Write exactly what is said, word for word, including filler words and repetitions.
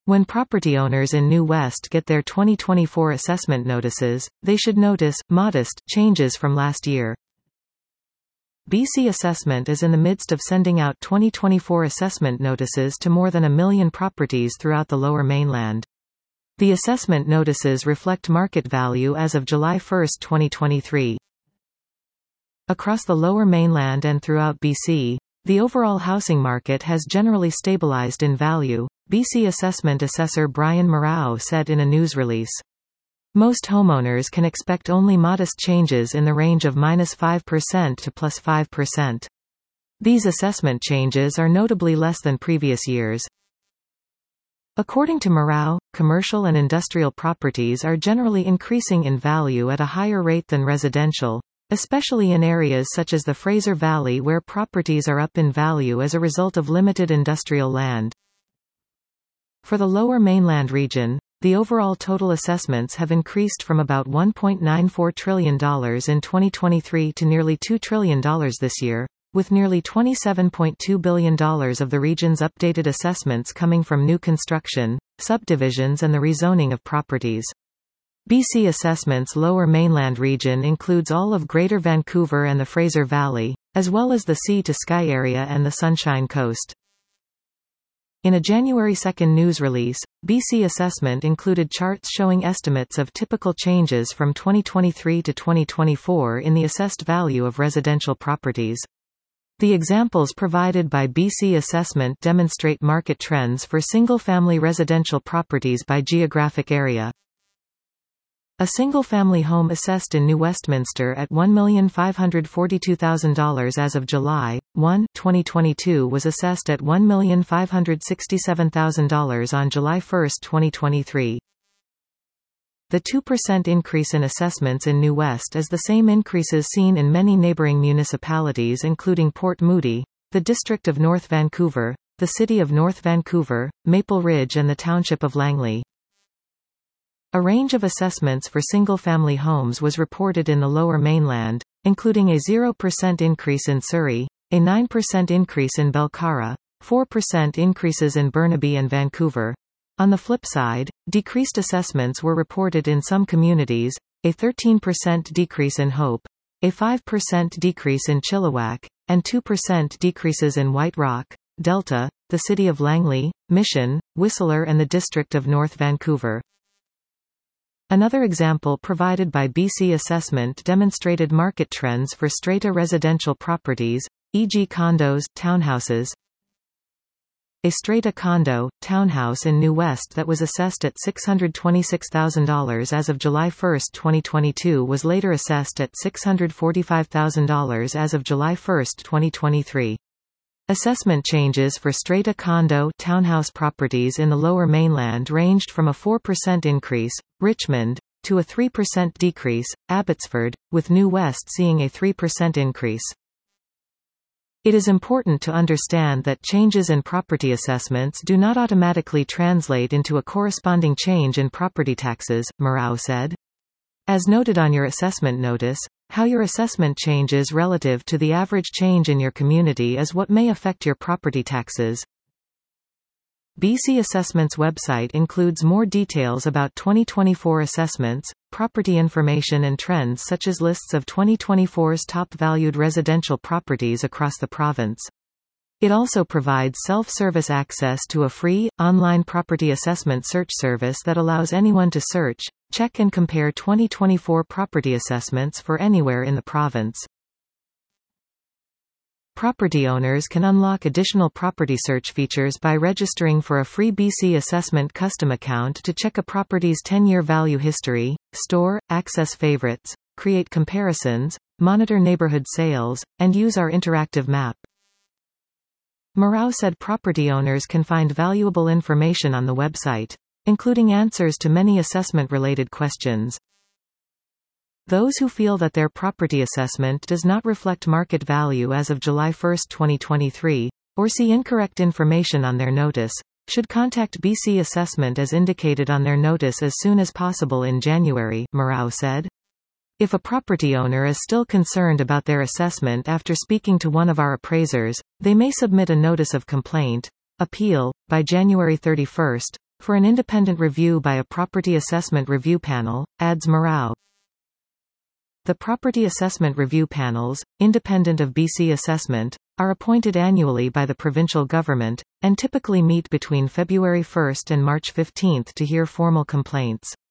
When property owners in New West get their twenty twenty-four assessment notices, they should notice modest changes from last year. B C Assessment is in the midst of sending out twenty twenty-four assessment notices to more than a million properties throughout the Lower Mainland. The assessment notices reflect market value as of July first, twenty twenty-three. Across the Lower Mainland and throughout B C, the overall housing market has generally stabilized in value, B C Assessment Assessor Brian Morau said in a news release. Most homeowners can expect only modest changes in the range of minus five percent to plus five percent. These assessment changes are notably less than previous years. According to Morau, commercial and industrial properties are generally increasing in value at a higher rate than residential, especially in areas such as the Fraser Valley where properties are up in value as a result of limited industrial land. For the Lower Mainland region, the overall total assessments have increased from about one point nine four trillion dollars in twenty twenty-three to nearly two trillion dollars this year, with nearly twenty-seven point two billion dollars of the region's updated assessments coming from new construction, subdivisions and the rezoning of properties. B C Assessment's Lower Mainland region includes all of Greater Vancouver and the Fraser Valley, as well as the Sea-to-Sky area and the Sunshine Coast. In a January second news release, B C Assessment included charts showing estimates of typical changes from twenty twenty-three to twenty twenty-four in the assessed value of residential properties. The examples provided by B C Assessment demonstrate market trends for single-family residential properties by geographic area. A single-family home assessed in New Westminster at one million five hundred forty-two thousand dollars as of July first, twenty twenty-two was assessed at one million five hundred sixty-seven thousand dollars on July first, twenty twenty-three. The two percent increase in assessments in New West is the same increases seen in many neighbouring municipalities including Port Moody, the District of North Vancouver, the City of North Vancouver, Maple Ridge and the Township of Langley. A range of assessments for single-family homes was reported in the Lower Mainland, including a zero percent increase in Surrey, a nine percent increase in Belcarra, four percent increases in Burnaby and Vancouver. On the flip side, decreased assessments were reported in some communities, a thirteen percent decrease in Hope, a five percent decrease in Chilliwack, and two percent decreases in White Rock, Delta, the City of Langley, Mission, Whistler and the District of North Vancouver. Another example provided by B C Assessment demonstrated market trends for strata residential properties, for example condos, townhouses. A strata condo, townhouse in New West that was assessed at six hundred twenty-six thousand dollars as of July first, twenty twenty-two was later assessed at six hundred forty-five thousand dollars as of July first, twenty twenty-three. Assessment changes for strata condo, townhouse properties in the Lower Mainland ranged from a four percent increase, Richmond, to a three percent decrease, Abbotsford, with New West seeing a three percent increase. It is important to understand that changes in property assessments do not automatically translate into a corresponding change in property taxes, Morau said. As noted on your assessment notice, how your assessment changes relative to the average change in your community is what may affect your property taxes. B C Assessment's website includes more details about twenty twenty-four assessments, property information and trends such as lists of twenty twenty-four's top-valued residential properties across the province. It also provides self-service access to a free, online property assessment search service that allows anyone to search, check and compare twenty twenty-four property assessments for anywhere in the province. Property owners can unlock additional property search features by registering for a free B C Assessment custom account to check a property's ten-year value history, store, access favorites, create comparisons, monitor neighborhood sales, and use our interactive map. Morau said property owners can find valuable information on the website, including answers to many assessment-related questions. Those who feel that their property assessment does not reflect market value as of July first, twenty twenty-three, or see incorrect information on their notice, should contact B C Assessment as indicated on their notice as soon as possible in January, Morau said. If a property owner is still concerned about their assessment after speaking to one of our appraisers, they may submit a notice of complaint, appeal, by January thirty-first, for an independent review by a Property Assessment Review Panel, adds Morau. The Property Assessment Review Panels, independent of B C Assessment, are appointed annually by the provincial government, and typically meet between February first and March fifteenth to hear formal complaints.